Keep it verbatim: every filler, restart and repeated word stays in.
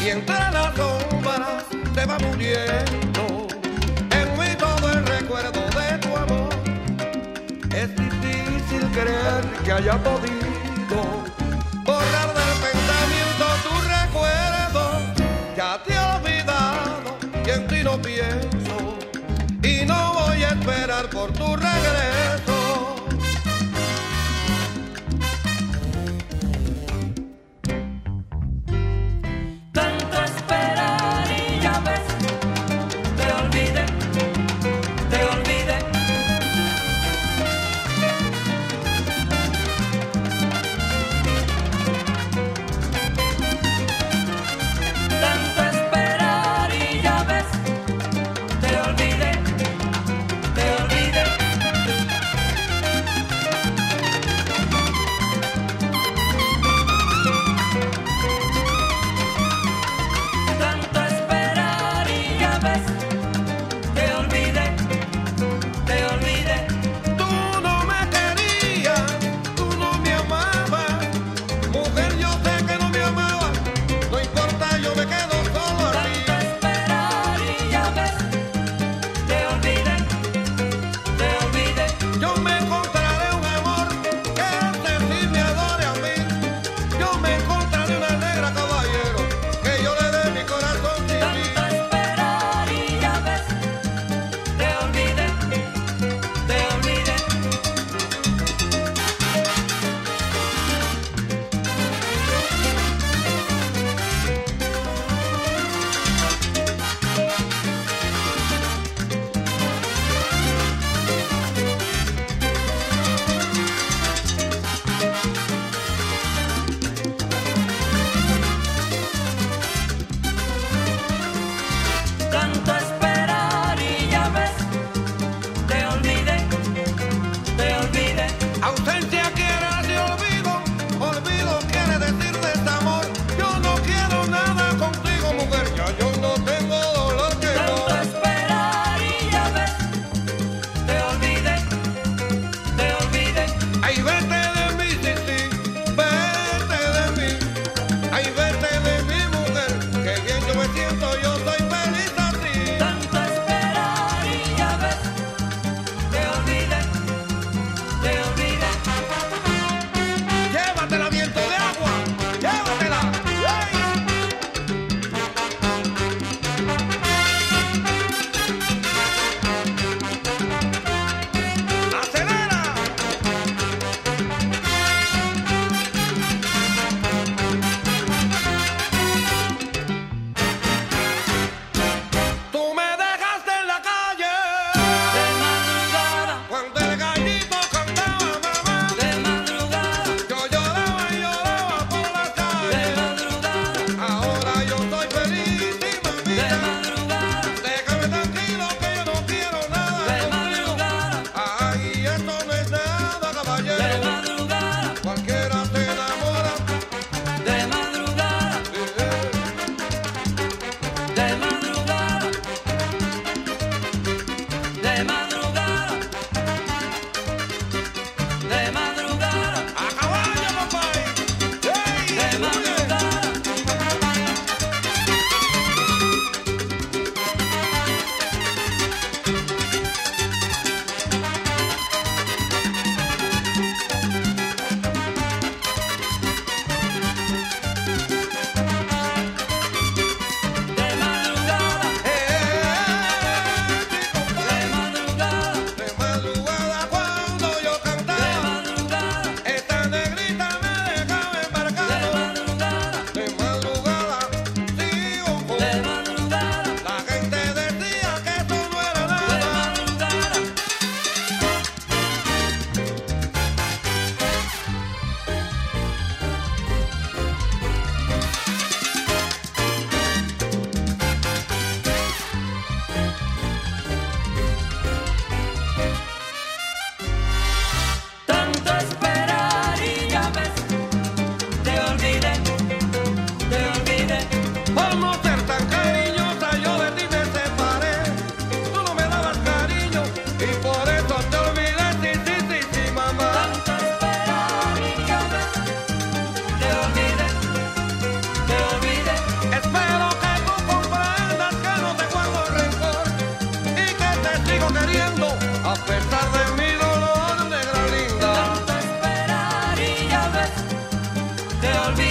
entre las sombras se va muriendo. En mí todo el recuerdo de tu amor. Es difícil creer que haya podido borrar del pensamiento tu recuerdo. Ya te he olvidado y en ti no pienso, y no voy a esperar por tu regreso. Tanto esperar y ya ves, te olvidé, te olvidé. Tanto esperar y ya ves, te olvidé, te olvidé. te olvidé.